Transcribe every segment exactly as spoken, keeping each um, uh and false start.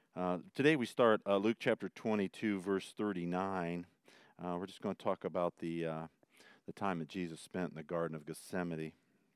Uh, today we start uh, Luke chapter twenty-two, verse thirty-nine. Uh, we're just going to talk about the uh, the time that Jesus spent in the Garden of Gethsemane.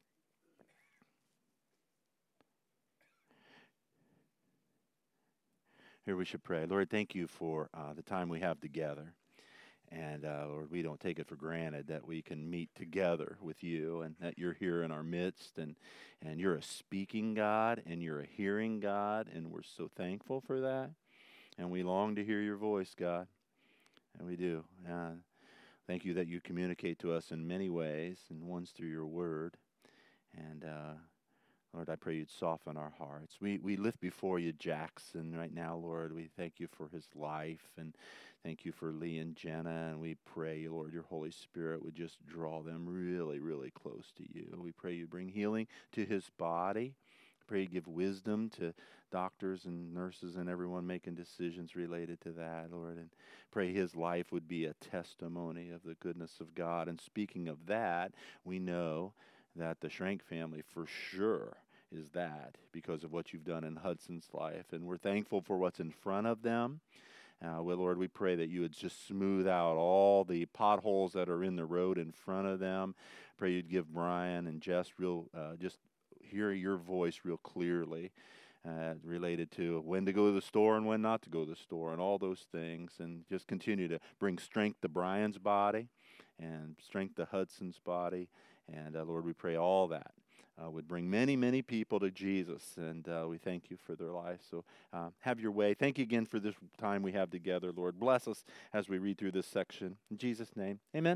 Here we should pray. Lord, thank you for uh, the time we have together. And uh, Lord, we don't take it for granted that we can meet together with you and that you're here in our midst. And, and you're a speaking God and you're a hearing God. And we're so thankful for that. And we long to hear your voice, God. And we do. Uh, thank you that you communicate to us in many ways, and one's through your word. And uh, Lord, I pray you'd soften our hearts. We we lift before you Jackson right now, Lord. We thank you for his life, and thank you for Lee and Jenna. And we pray, Lord, your Holy Spirit would just draw them really, really close to you. We pray you bring healing to his body. Pray you give wisdom to doctors and nurses and everyone making decisions related to that, Lord. And pray his life would be a testimony of the goodness of God. And speaking of that, we know that the Schrank family for sure is that because of what you've done in Hudson's life. And we're thankful for what's in front of them. Uh, well, Lord, we pray that you would just smooth out all the potholes that are in the road in front of them. Pray you'd give Brian and Jess real, uh, just hear your voice real clearly uh, related to when to go to the store and when not to go to the store and all those things. And just continue to bring strength to Brian's body and strength to Hudson's body. And uh, Lord, we pray all that uh, would bring many, many people to Jesus. And uh, we thank you for their life. So uh, have your way. Thank you again for this time we have together, Lord. Bless us as we read through this section. In Jesus' name, amen.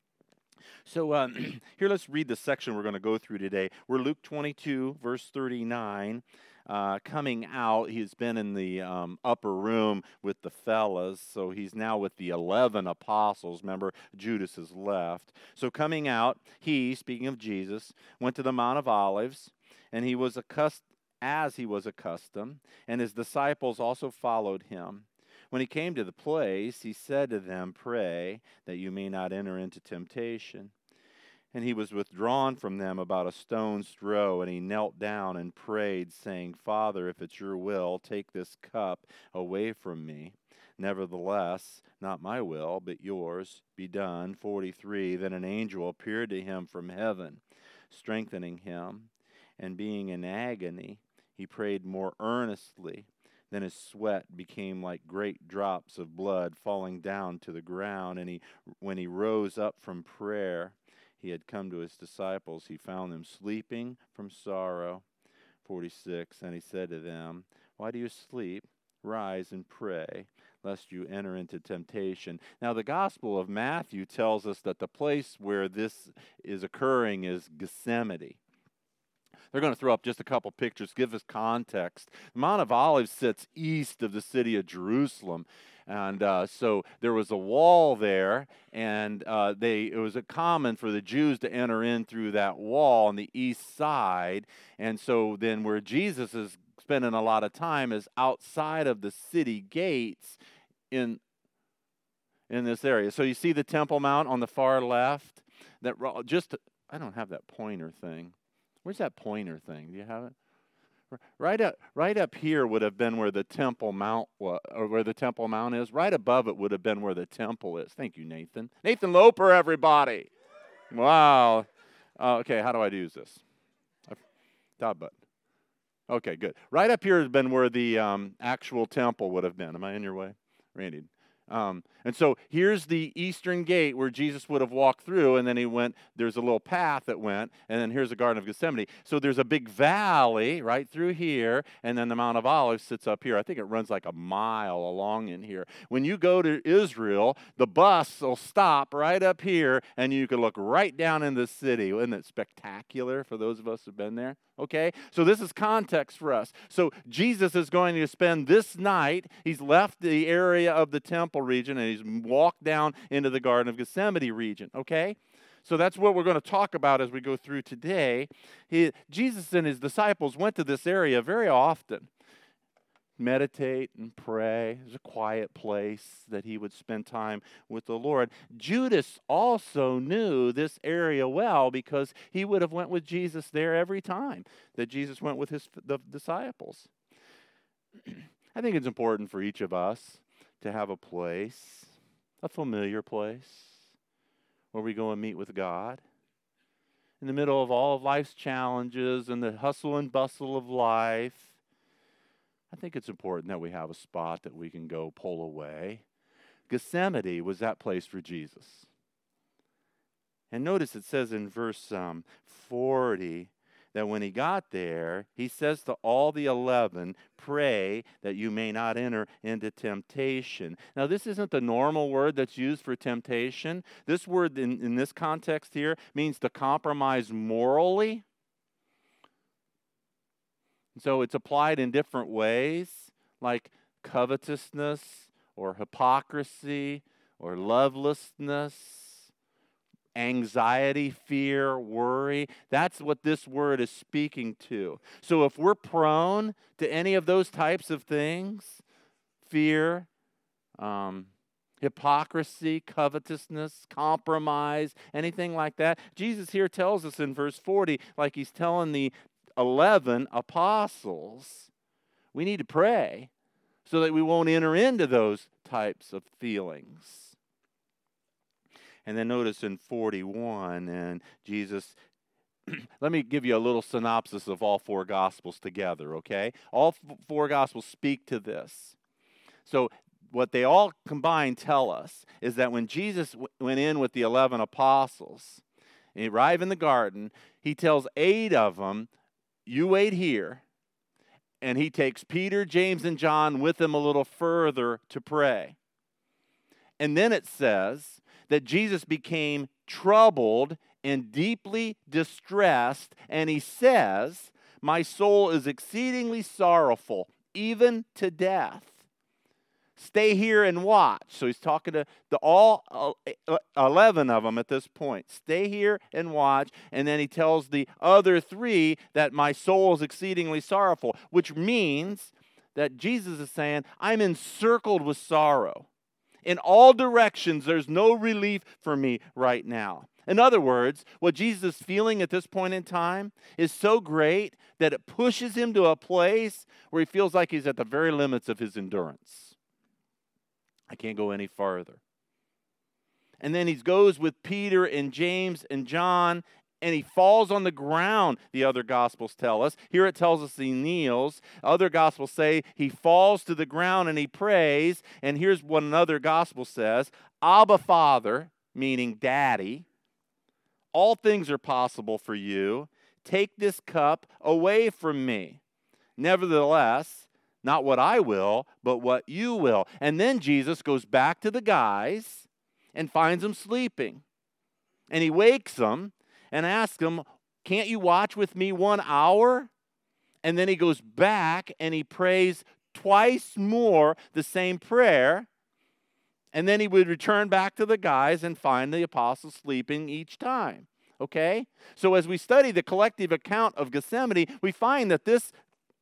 So um, here, let's read the section we're going to go through today. We're Luke twenty-two, verse thirty-nine. Uh, coming out, he's been in the um, upper room with the fellas, so he's now with the eleven apostles. Remember, Judas has left. So coming out, he, speaking of Jesus, went to the Mount of Olives, and he was accustomed, as he was accustomed, and his disciples also followed him. When he came to the place, he said to them, "Pray that you may not enter into temptation." And he was withdrawn from them about a stone's throw, and he knelt down and prayed, saying, "Father, if it's your will, take this cup away from me. Nevertheless, not my will, but yours be done." forty-three, then an angel appeared to him from heaven, strengthening him. And being in agony, he prayed more earnestly. Then his sweat became like great drops of blood falling down to the ground. And he, when he rose up from prayer, he had come to his disciples. He found them sleeping from sorrow. forty-six, and he said to them, "Why do you sleep? Rise and pray, lest you enter into temptation." Now, the Gospel of Matthew tells us that the place where this is occurring is Gethsemane. They're going to throw up just a couple pictures, give us context. The Mount of Olives sits east of the city of Jerusalem. And uh, so there was a wall there, and uh, they it was a common for the Jews to enter in through that wall on the east side. And so then where Jesus is spending a lot of time is outside of the city gates in, in this area. So you see the Temple Mount on the far left? That just I don't have that pointer thing. Where's that pointer thing? Do you have it? Right up, right up here would have been where the Temple Mount was, or where the Temple Mount is. Right above it would have been where the temple is. Thank you, Nathan. Nathan Loper, everybody. Wow. Uh, okay, how do I use this? Top button. Okay, good. Right up here has been where the um, actual temple would have been. Am I in your way, Randy? Um, and so here's the eastern gate where Jesus would have walked through, and then he went, there's a little path that went, and then here's the Garden of Gethsemane. So there's a big valley right through here, and then the Mount of Olives sits up here. I think it runs like a mile along in here. When you go to Israel, the bus will stop right up here, and you can look right down in the city. Isn't it spectacular for those of us who've been there? Okay, so this is context for us. So Jesus is going to spend this night, he's left the area of the temple region, and he's walked down into the Garden of Gethsemane region, okay? So that's what we're going to talk about as we go through today. He, Jesus and his disciples went to this area very often. Meditate and pray. It was a quiet place that he would spend time with the Lord. Judas also knew this area well because he would have went with Jesus there every time that Jesus went with his the disciples. I think it's important for each of us to have a place, a familiar place, where we go and meet with God. In the middle of all of life's challenges and the hustle and bustle of life, I think it's important that we have a spot that we can go pull away. Gethsemane was that place for Jesus. And notice it says in verse um, forty that when he got there, he says to all the eleven, pray that you may not enter into temptation. Now, this isn't the normal word that's used for temptation. This word in, in this context here means to compromise morally. So it's applied in different ways, like covetousness or hypocrisy or lovelessness, anxiety, fear, worry. That's what this word is speaking to. So if we're prone to any of those types of things, fear, um, hypocrisy, covetousness, compromise, anything like that, Jesus here tells us in verse forty, like he's telling the eleven apostles, we need to pray so that we won't enter into those types of feelings. And then notice in forty-one, and Jesus, let me give you a little synopsis of all four Gospels together, okay? All f- four Gospels speak to this. So what they all combined tell us is that when Jesus w- went in with the eleven apostles, and he arrived in the garden, he tells eight of them, you wait here, and he takes Peter, James, and John with him a little further to pray. And then it says that Jesus became troubled and deeply distressed, and he says, my soul is exceedingly sorrowful, even to death. Stay here and watch. So he's talking to the all eleven of them at this point. Stay here and watch. And then he tells the other three that my soul is exceedingly sorrowful, which means that Jesus is saying, I'm encircled with sorrow. In all directions, there's no relief for me right now. In other words, what Jesus is feeling at this point in time is so great that it pushes him to a place where he feels like he's at the very limits of his endurance. I can't go any farther. And then he goes with Peter and James and John, and he falls on the ground, the other Gospels tell us. Here it tells us he kneels. Other Gospels say he falls to the ground and he prays. And here's what another Gospel says. Abba, Father, meaning Daddy, all things are possible for you. Take this cup away from me. Nevertheless, not what I will, but what you will. And then Jesus goes back to the guys and finds them sleeping. And he wakes them and asks them, can't you watch with me one hour? And then he goes back and he prays twice more the same prayer. And then he would return back to the guys and find the apostles sleeping each time. Okay? So as we study the collective account of Gethsemane, we find that this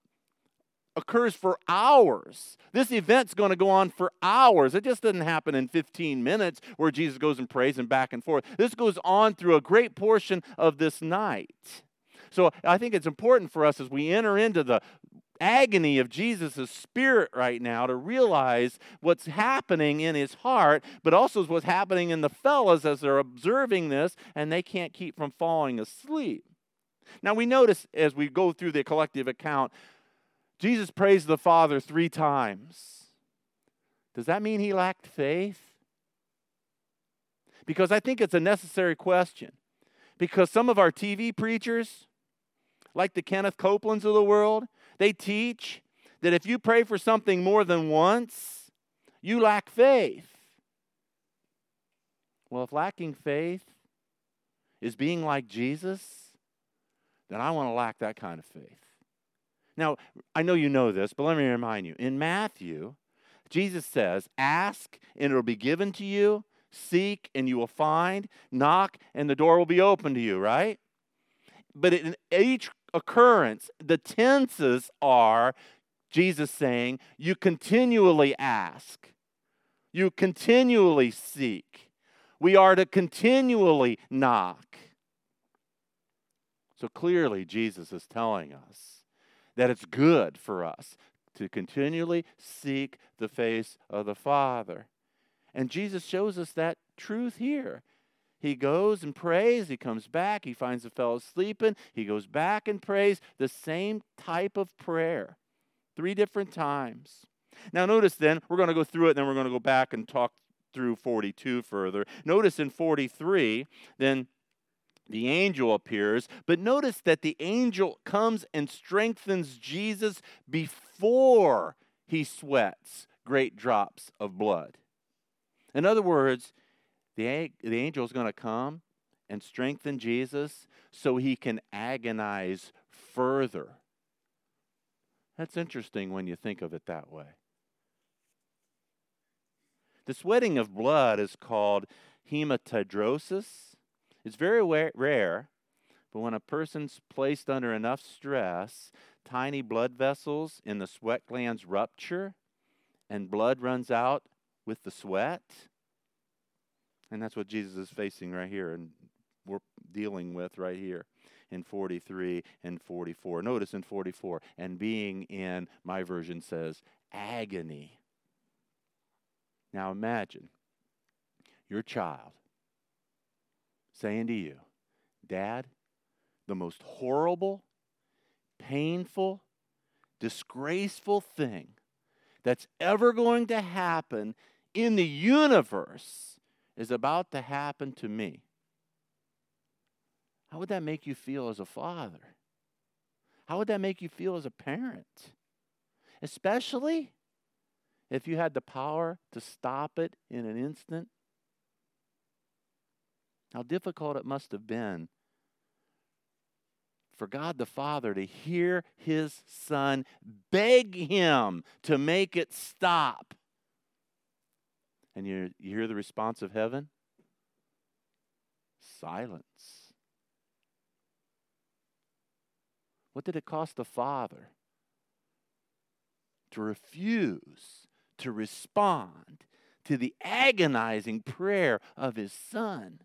occurs for hours. This event's going to go on for hours. It just doesn't happen in fifteen minutes where Jesus goes and prays and back and forth. This goes on through a great portion of this night. So I think it's important for us as we enter into the agony of Jesus' spirit right now to realize what's happening in his heart, but also what's happening in the fellas as they're observing this and they can't keep from falling asleep. Now we notice as we go through the collective account, Jesus prays the Father three times. Does that mean he lacked faith? Because I think it's a necessary question. Because some of our T V preachers, like the Kenneth Copelands of the world, they teach that if you pray for something more than once, you lack faith. Well, if lacking faith is being like Jesus, then I want to lack that kind of faith. Now, I know you know this, but let me remind you. In Matthew, Jesus says, ask and it will be given to you, seek and you will find, knock and the door will be open to you, right? But in each occurrence, the tenses are Jesus saying, you continually ask, you continually seek, we are to continually knock. So clearly, Jesus is telling us that it's good for us to continually seek the face of the Father. And Jesus shows us that truth here. He goes and prays. He comes back. He finds the fellow sleeping. He goes back and prays. The same type of prayer. Three different times. Now notice then, we're going to go through it, and then we're going to go back and talk through forty-two further. Notice in forty-three, then the angel appears. But notice that the angel comes and strengthens Jesus before he sweats great drops of blood. In other words, the, the angel is going to come and strengthen Jesus so he can agonize further. That's interesting when you think of it that way. The sweating of blood is called hematidrosis. It's very rare, but when a person's placed under enough stress, tiny blood vessels in the sweat glands rupture and blood runs out with the sweat. And that's what Jesus is facing right here and we're dealing with right here in forty-three and forty-four. Notice in forty-four, and being in, my version says, agony. Now imagine your child saying to you, Dad, the most horrible, painful, disgraceful thing that's ever going to happen in the universe is about to happen to me. How would that make you feel as a father? How would that make you feel as a parent? Especially if you had the power to stop it in an instant. How difficult it must have been for God the Father to hear his Son beg him to make it stop. And you, you hear the response of heaven? Silence. What did it cost the Father to refuse to respond to the agonizing prayer of his Son?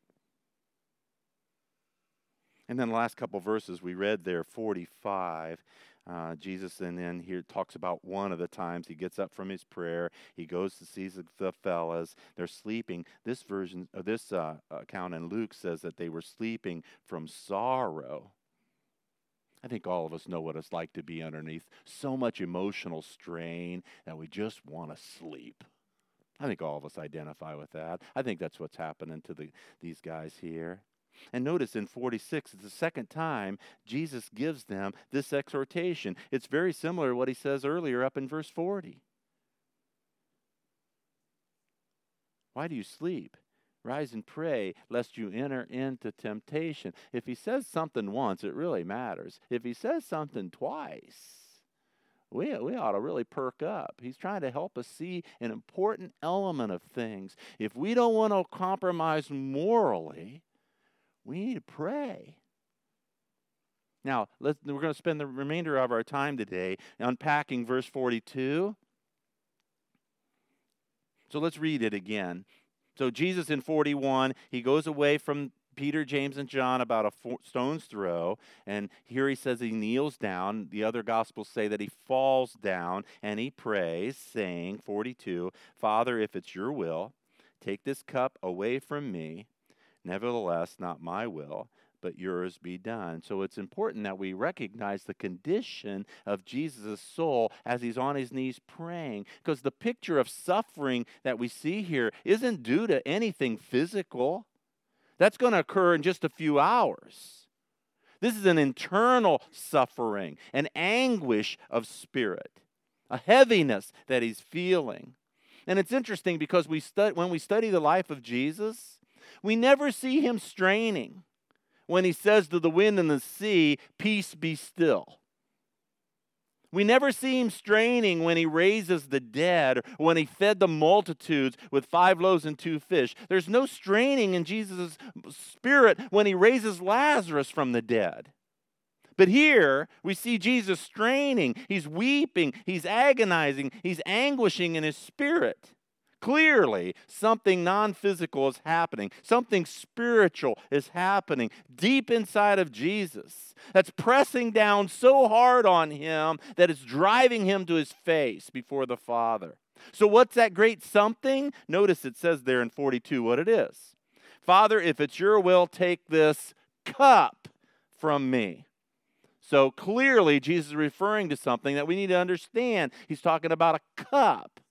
And then the last couple verses we read there, forty-five, uh, Jesus and then here talks about one of the times he gets up from his prayer. He goes to see the fellas. They're sleeping. This version, or this uh, account in Luke says that they were sleeping from sorrow. I think all of us know what it's like to be underneath so much emotional strain that we just want to sleep. I think all of us identify with that. I think that's what's happening to the, these guys here. And notice in forty-six, it's the second time Jesus gives them this exhortation. It's very similar to what he says earlier up in verse forty. Why do you sleep? Rise and pray, lest you enter into temptation. If he says something once, it really matters. If he says something twice, we, we ought to really perk up. He's trying to help us see an important element of things. If we don't want to compromise morally, we need to pray. Now, let's, we're going to spend the remainder of our time today unpacking verse forty-two. So let's read it again. So Jesus in forty-one, he goes away from Peter, James, and John about a four, stone's throw. And here he says he kneels down. The other Gospels say that he falls down and he prays, saying, forty-two, Father, if it's your will, take this cup away from me. Nevertheless, not my will, but yours be done. So it's important that we recognize the condition of Jesus' soul as he's on his knees praying, because the picture of suffering that we see here isn't due to anything physical. That's going to occur in just a few hours. This is an internal suffering, an anguish of spirit, a heaviness that he's feeling. And it's interesting because we stu- when we study the life of Jesus, we never see him straining when he says to the wind and the sea, peace be still. We never see him straining when he raises the dead, or when he fed the multitudes with five loaves and two fish. There's no straining in Jesus' spirit when he raises Lazarus from the dead. But here we see Jesus straining. He's weeping. He's agonizing. He's anguishing in his spirit. Clearly, something non-physical is happening. Something spiritual is happening deep inside of Jesus that's pressing down so hard on him that it's driving him to his face before the Father. So what's that great something? Notice it says there in forty-two what it is. Father, if it's your will, take this cup from me. So clearly, Jesus is referring to something that we need to understand. He's talking about a cup.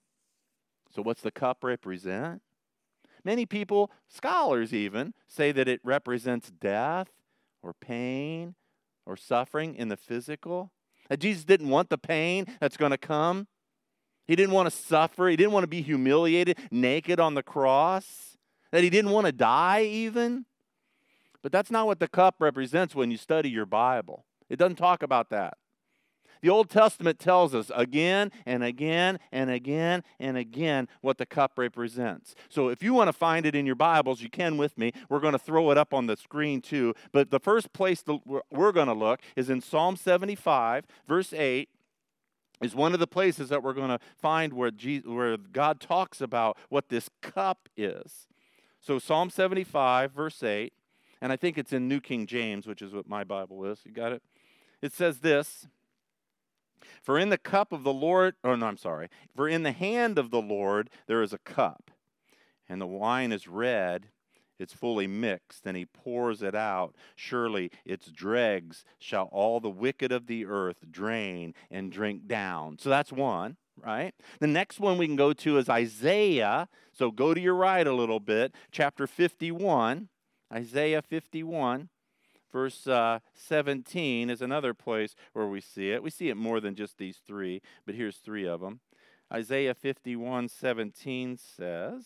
So what's the cup represent? Many people, scholars even, say that it represents death or pain or suffering in the physical. That Jesus didn't want the pain that's going to come. He didn't want to suffer. He didn't want to be humiliated, naked on the cross. That he didn't want to die even. But that's not what the cup represents when you study your Bible. It doesn't talk about that. The Old Testament tells us again and again and again and again what the cup represents. So if you want to find it in your Bibles, you can with me. We're going to throw it up on the screen too. But the first place we're going to look is in Psalm seventy-five, verse eight. Is one of the places that we're going to find where, Jesus, where God talks about what this cup is. So Psalm seventy-five, verse eight, and I think it's in New King James, which is what my Bible is. You got it? It says this. For in the cup of the Lord, oh no, I'm sorry. For in the hand of the Lord there is a cup, and the wine is red, it's fully mixed, and he pours it out. Surely its dregs shall all the wicked of the earth drain and drink down. So that's one, right? The next one we can go to is Isaiah. So go to your right a little bit, chapter fifty-one, Isaiah fifty-one. Verse uh, seventeen is another place where we see it. We see it more than just these three, but here's three of them. Isaiah fifty-one seventeen says,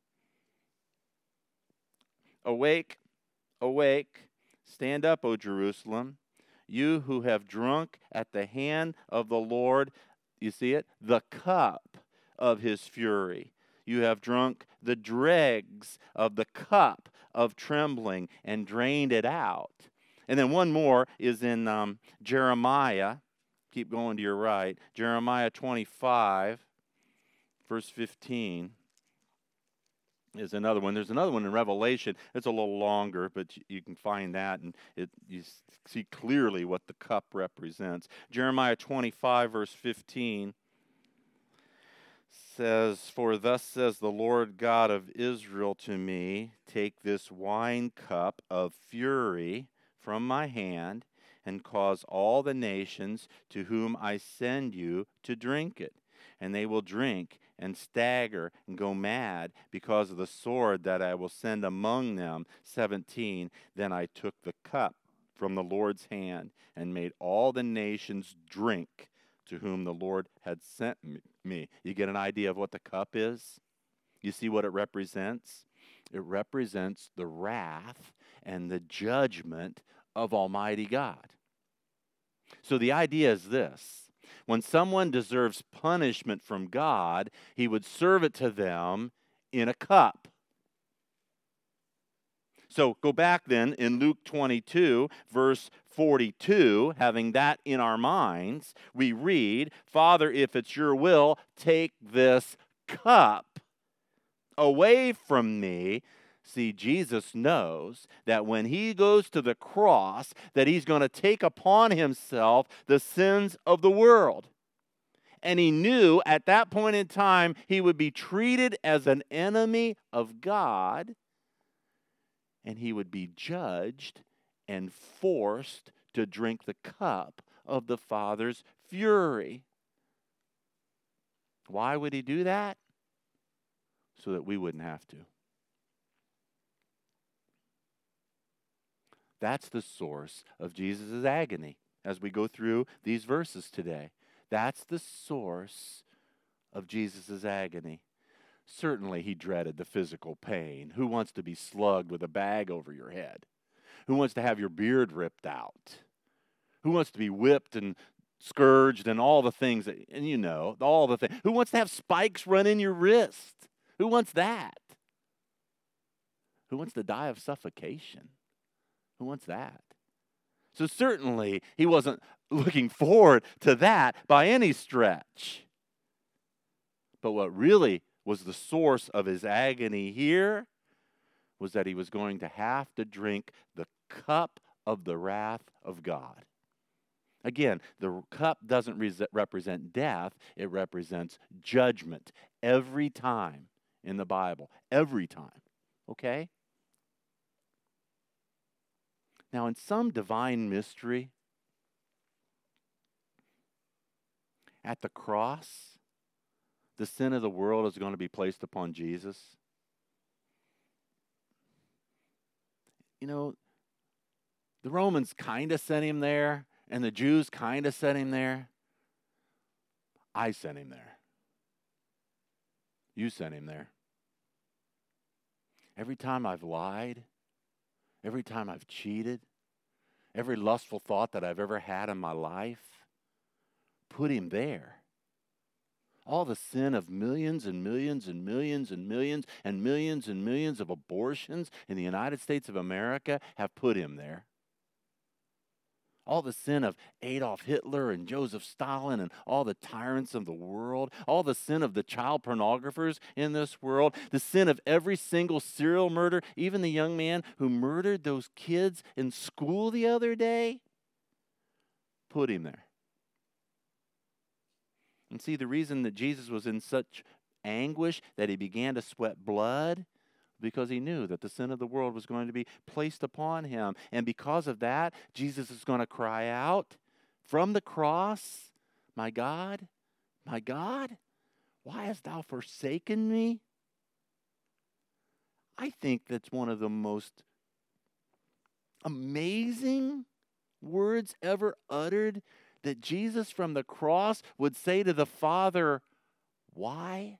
Awake, awake, stand up, O Jerusalem, you who have drunk at the hand of the Lord, you see it? The cup of his fury. You have drunk the dregs of the cup of trembling and drained it out. And then one more is in um, Jeremiah. Keep going to your right. Jeremiah twenty-five, verse fifteen is another one. There's another one in Revelation. It's a little longer, but you can find that, and it, you see clearly what the cup represents. Jeremiah twenty-five, verse fifteen says, For thus says the Lord God of Israel to me, take this wine cup of fury from my hand, and cause all the nations to whom I send you to drink it. And they will drink and stagger and go mad because of the sword that I will send among them. seventeen, Then I took the cup from the Lord's hand and made all the nations drink to whom the Lord had sent me. You get an idea of what the cup is? You see what it represents? It represents the wrath and the judgment of Almighty God. So the idea is this. When someone deserves punishment from God, he would serve it to them in a cup. So go back then in Luke twenty-two, verse forty-two, having that in our minds, we read, Father, if it's your will, take this cup away from me. See, Jesus knows that when he goes to the cross, that he's going to take upon himself the sins of the world. And he knew at that point in time he would be treated as an enemy of God, and he would be judged and forced to drink the cup of the Father's fury. Why would he do that? So that we wouldn't have to. That's the source of Jesus' agony as we go through these verses today. That's the source of Jesus' agony. Certainly he dreaded the physical pain. Who wants to be slugged with a bag over your head? Who wants to have your beard ripped out? Who wants to be whipped and scourged and all the things that, and you know, all the things. Who wants to have spikes run in your wrist? Who wants that? Who wants to die of suffocation? Who wants that? So certainly he wasn't looking forward to that by any stretch. But what really was the source of his agony here was that he was going to have to drink the cup of the wrath of God. Again, the cup doesn't re- represent death, it represents judgment every time in the Bible. Every time. Okay? Now, in some divine mystery, at the cross, the sin of the world is going to be placed upon Jesus. You know, the Romans kind of sent him there, and the Jews kind of sent him there. I sent him there. You sent him there. Every time I've lied, every time I've cheated, every lustful thought that I've ever had in my life, put him there. All the sin of millions and millions and millions and millions and millions and millions of abortions in the United States of America have put him there. All the sin of Adolf Hitler and Joseph Stalin and all the tyrants of the world, all the sin of the child pornographers in this world, the sin of every single serial murder, even the young man who murdered those kids in school the other day, put him there. And see, the reason that Jesus was in such anguish that he began to sweat blood, because he knew that the sin of the world was going to be placed upon him. And because of that, Jesus is going to cry out from the cross, "My God, my God, why hast thou forsaken me?" I think that's one of the most amazing words ever uttered, that Jesus from the cross would say to the Father, "Why?"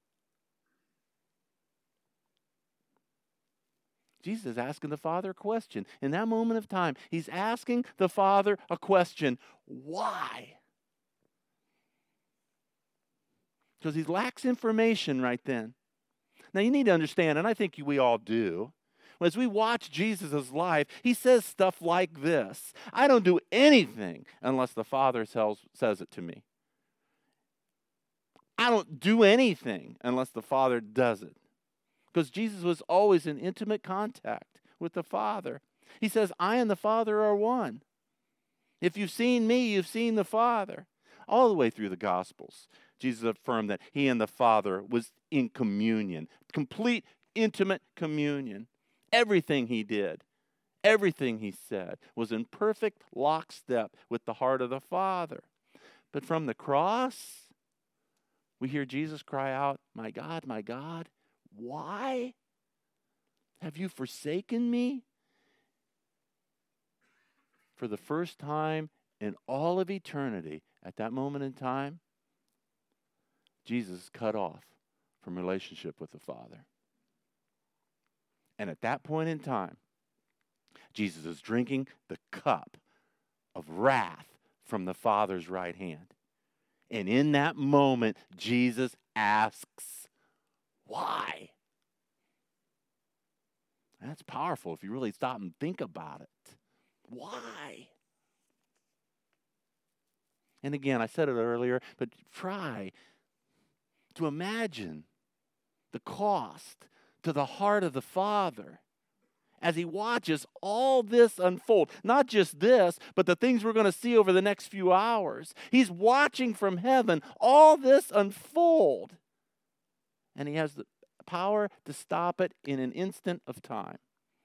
Jesus is asking the Father a question. In that moment of time, he's asking the Father a question. Why? Because he lacks information right then. Now you need to understand, and I think we all do, as we watch Jesus' life, he says stuff like this: I don't do anything unless the Father tells, says it to me. I don't do anything unless the Father does it. Because Jesus was always in intimate contact with the Father. He says, I and the Father are one. If you've seen me, you've seen the Father. All the way through the Gospels, Jesus affirmed that he and the Father was in communion, complete intimate communion. Everything he did, everything he said was in perfect lockstep with the heart of the Father. But from the cross, we hear Jesus cry out, "My God, my God, why have you forsaken me?" For the first time in all of eternity, at that moment in time, Jesus cut off from relationship with the Father. And at that point in time, Jesus is drinking the cup of wrath from the Father's right hand. And in that moment, Jesus asks, "Why?" And that's powerful if you really stop and think about it. Why? And again, I said it earlier, but try to imagine the cost to the heart of the Father as he watches all this unfold. Not just this, but the things we're going to see over the next few hours. He's watching from heaven all this unfold. And he has the power to stop it in an instant of time.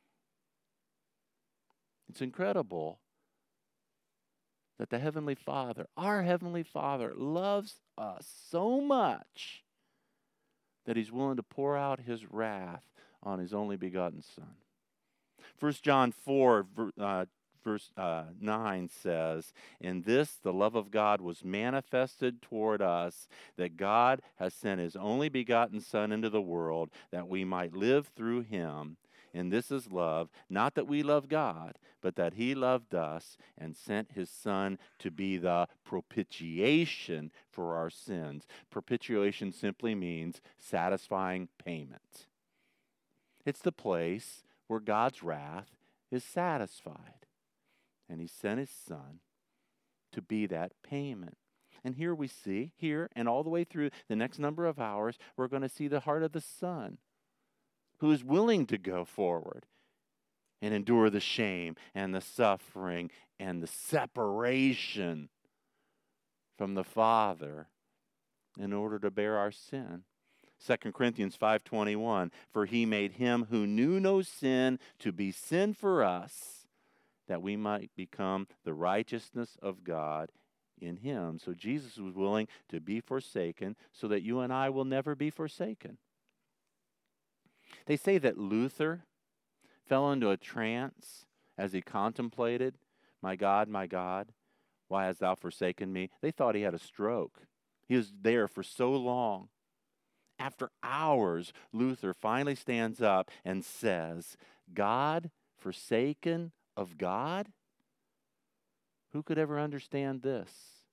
It's incredible that the Heavenly Father, our Heavenly Father, loves us so much that he's willing to pour out his wrath on his only begotten Son. First John four, uh, verse uh, nine says, "In this the love of God was manifested toward us, that God has sent his only begotten Son into the world, that we might live through him. And this is love, not that we love God, but that he loved us and sent his Son to be the propitiation for our sins." Propitiation simply means satisfying payment. It's the place where God's wrath is satisfied. And he sent his Son to be that payment. And here we see, here and all the way through the next number of hours, we're going to see the heart of the Son, who is willing to go forward and endure the shame and the suffering and the separation from the Father in order to bear our sin. Second Corinthians five twenty-one, for he made him who knew no sin to be sin for us, that we might become the righteousness of God in him. So Jesus was willing to be forsaken so that you and I will never be forsaken. They say that Luther fell into a trance as he contemplated, my God, my God, why hast thou forsaken me? They thought he had a stroke. He was there for so long. After hours, Luther finally stands up and says, God forsaken of God? Who could ever understand this?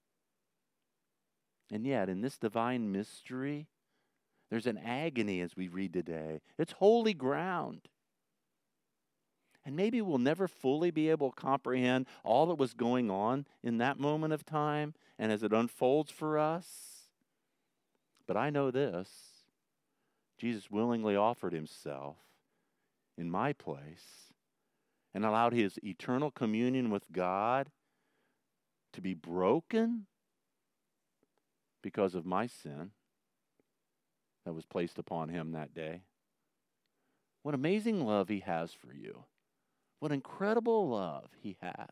And yet, in this divine mystery, there's an agony as we read today. It's holy ground. And maybe we'll never fully be able to comprehend all that was going on in that moment of time and as it unfolds for us. But I know this. Jesus willingly offered himself in my place and allowed his eternal communion with God to be broken because of my sin that was placed upon him that day. What amazing love he has for you. What incredible love he has.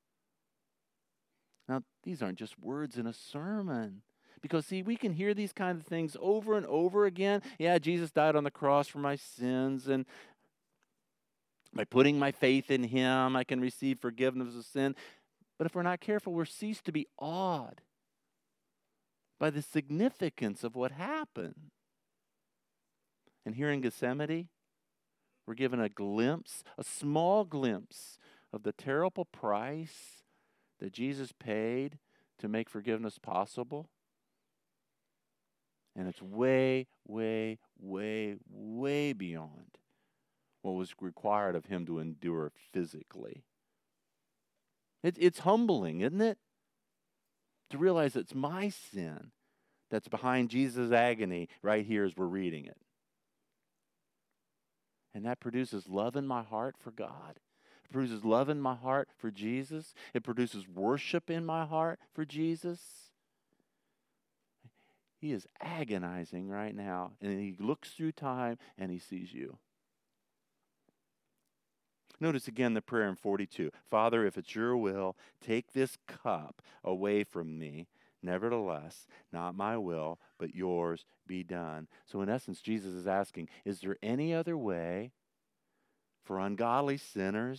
Now, these aren't just words in a sermon. Because, see, we can hear these kind of things over and over again. Yeah, Jesus died on the cross for my sins, and by putting my faith in him, I can receive forgiveness of sin. But if we're not careful, we'll cease to be awed by the significance of what happened. And here in Gethsemane, we're given a glimpse, a small glimpse of the terrible price that Jesus paid to make forgiveness possible. And it's way, way, way, way beyond what was required of him to endure physically. It, it's humbling, isn't it? To realize it's my sin that's behind Jesus' agony right here as we're reading it. And that produces love in my heart for God. It produces love in my heart for Jesus. It produces worship in my heart for Jesus. He is agonizing right now, and he looks through time and he sees you. Notice again the prayer in forty-two. Father, if it's your will, take this cup away from me. Nevertheless, not my will, but yours be done. So in essence, Jesus is asking, is there any other way for ungodly sinners?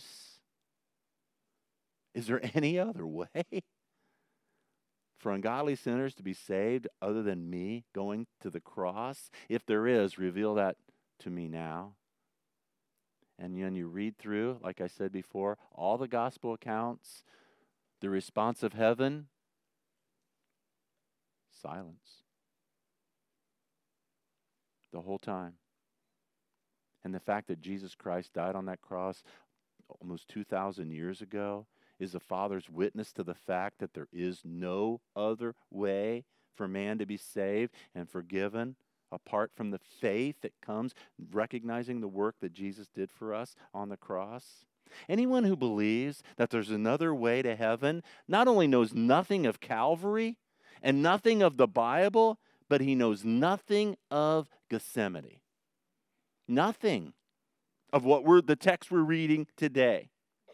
Is there any other way for ungodly sinners to be saved other than me going to the cross? If there is, reveal that to me now. And when you read through, like I said before, all the gospel accounts, the response of heaven, silence. The whole time. And the fact that Jesus Christ died on that cross almost two thousand years ago is the Father's witness to the fact that there is no other way for man to be saved and forgiven apart from the faith that comes recognizing the work that Jesus did for us on the cross. Anyone who believes that there's another way to heaven not only knows nothing of Calvary and nothing of the Bible, but he knows nothing of Gethsemane. Nothing of what we're the text we're reading today.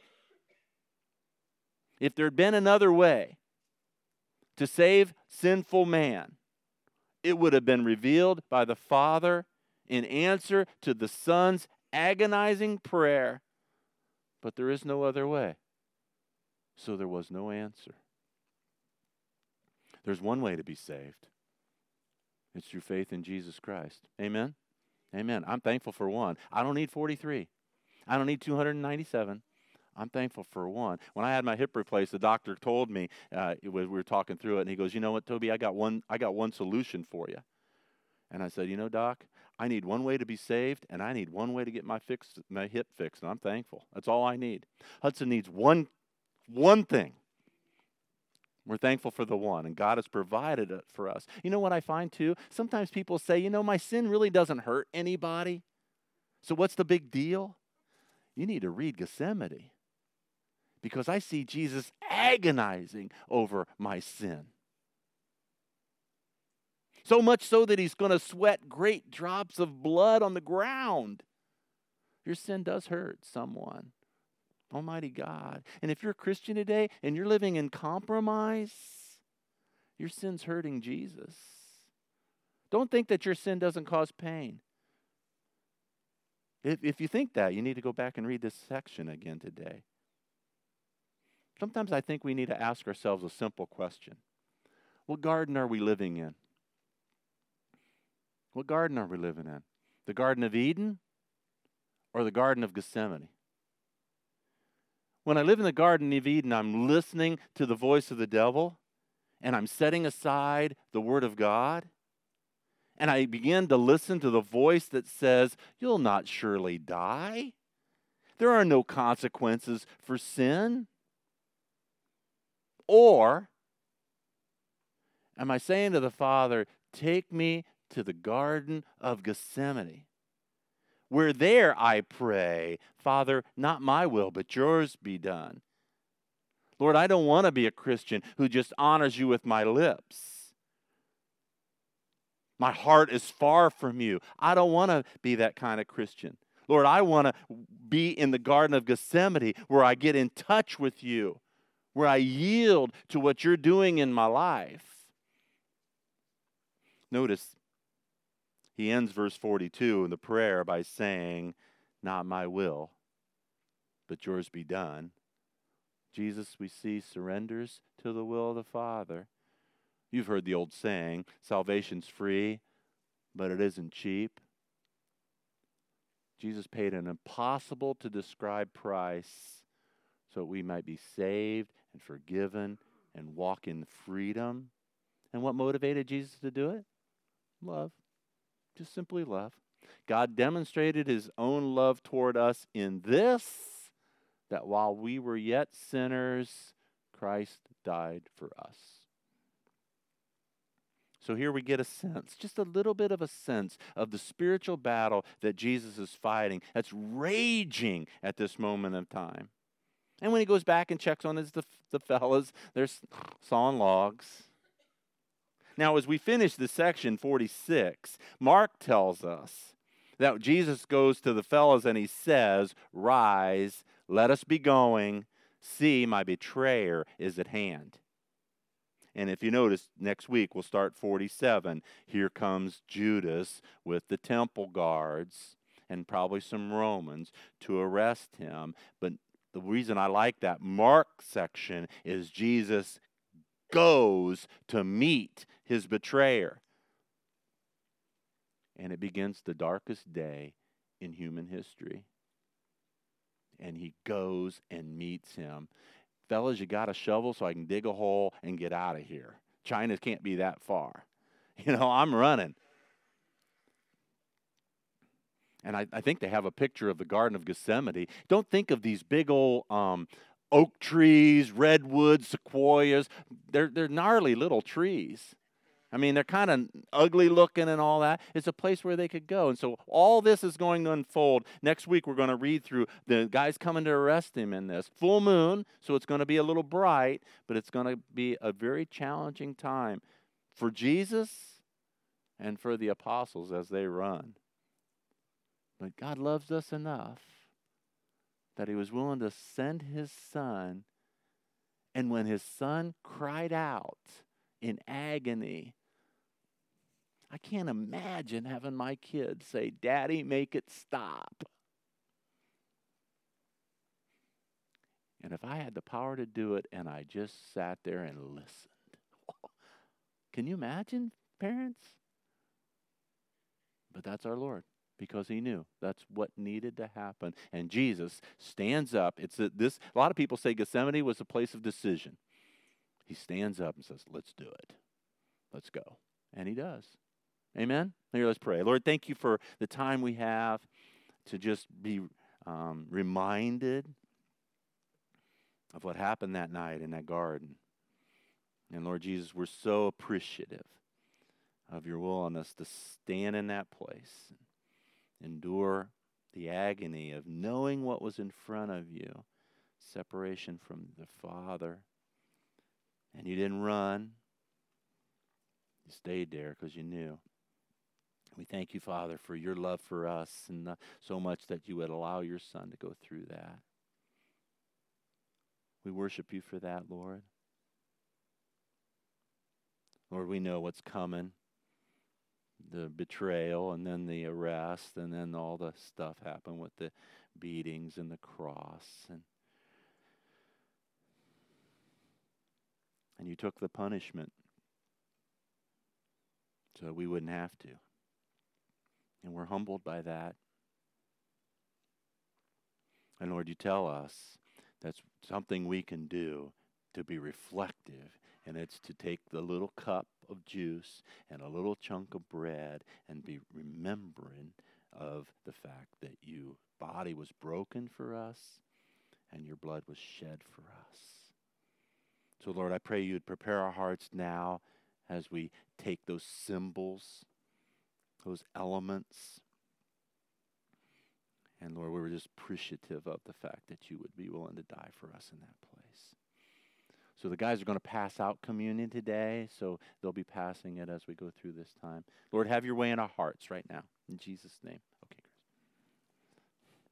If there had been another way to save sinful man, it would have been revealed by the Father in answer to the Son's agonizing prayer. But there is no other way. So there was no answer. There's one way to be saved. It's through faith in Jesus Christ. Amen? Amen. I'm thankful for one. I don't need forty-three. I don't need two hundred ninety-seven. I'm thankful for one. When I had my hip replaced, the doctor told me, uh, it was, we were talking through it, and he goes, you know what, Toby, I got one I got one solution for you. And I said, you know, Doc, I need one way to be saved, and I need one way to get my fix, my hip fixed, and I'm thankful. That's all I need. Hudson needs one, one thing. We're thankful for the one, and God has provided it for us. You know what I find too? Sometimes people say, you know, my sin really doesn't hurt anybody. So what's the big deal? You need to read Gethsemane, because I see Jesus agonizing over my sin. So much so that he's going to sweat great drops of blood on the ground. Your sin does hurt someone. Almighty God. And if you're a Christian today and you're living in compromise, your sin's hurting Jesus. Don't think that your sin doesn't cause pain. If, if you think that, you need to go back and read this section again today. Sometimes I think we need to ask ourselves a simple question. What garden are we living in? What garden are we living in? The Garden of Eden or the Garden of Gethsemane? When I live in the Garden of Eden, I'm listening to the voice of the devil, and I'm setting aside the Word of God, and I begin to listen to the voice that says, you'll not surely die. There are no consequences for sin. Or am I saying to the Father, take me to the Garden of Gethsemane, where there I pray, Father, not my will, but yours be done. Lord, I don't want to be a Christian who just honors you with my lips. My heart is far from you. I don't want to be that kind of Christian. Lord, I want to be in the Garden of Gethsemane where I get in touch with you, where I yield to what you're doing in my life. Notice, he ends verse forty-two in the prayer by saying, not my will, but yours be done. Jesus, we see, surrenders to the will of the Father. You've heard the old saying, salvation's free, but it isn't cheap. Jesus paid an impossible to describe price so that we might be saved and forgiven and walk in freedom. And what motivated Jesus to do it? Love. Just simply love. God demonstrated his own love toward us in this, that while we were yet sinners, Christ died for us. So here we get a sense, just a little bit of a sense of the spiritual battle that Jesus is fighting, that's raging at this moment of time. And when he goes back and checks on his, the, the fellas, they're sawing logs. Now, as we finish this section, forty-six, Mark tells us that Jesus goes to the fellows and he says, rise, let us be going. See, my betrayer is at hand. And if you notice, next week we'll start forty-seven. Here comes Judas with the temple guards and probably some Romans to arrest him. But the reason I like that Mark section is Jesus goes to meet his betrayer. And it begins the darkest day in human history. And he goes and meets him. Fellas, you got a shovel so I can dig a hole and get out of here. China can't be that far. You know, I'm running. And I, I think they have a picture of the Garden of Gethsemane. Don't think of these big old um, oak trees, redwoods, sequoias. They're, they're gnarly little trees. I mean, they're kind of ugly looking and all that. It's a place where they could go. And so all this is going to unfold. Next week, we're going to read through the guys coming to arrest him in this. Full moon, so it's going to be a little bright, but it's going to be a very challenging time for Jesus and for the apostles as they run. But God loves us enough that he was willing to send his son. And when his son cried out in agony, I can't imagine having my kids say, Daddy, make it stop. And if I had the power to do it and I just sat there and listened. Can you imagine, parents? But that's our Lord. Because he knew that's what needed to happen. And Jesus stands up. It's a, this. A lot of people say Gethsemane was a place of decision. He stands up and says, let's do it. Let's go. And he does. Amen? Here, let's pray. Lord, thank you for the time we have to just be um, reminded of what happened that night in that garden. And Lord Jesus, we're so appreciative of your willingness to stand in that place and endure the agony of knowing what was in front of you, separation from the Father. And you didn't run. You stayed there because you knew. We thank you, Father, for your love for us and the, so much that you would allow your Son to go through that. We worship you for that, Lord. Lord, we know what's coming. The betrayal and then the arrest and then all the stuff happened with the beatings and the cross. And, and you took the punishment so we wouldn't have to. And we're humbled by that. And Lord, you tell us that's something we can do to be reflective. And it's to take the little cup of juice and a little chunk of bread and be remembering of the fact that your body was broken for us and your blood was shed for us. So, Lord, I pray you'd prepare our hearts now as we take those symbols, those elements. And, Lord, we were just appreciative of the fact that you would be willing to die for us in that place. So the guys are going to pass out communion today, so they'll be passing it as we go through this time. Lord, have your way in our hearts right now. In Jesus' name.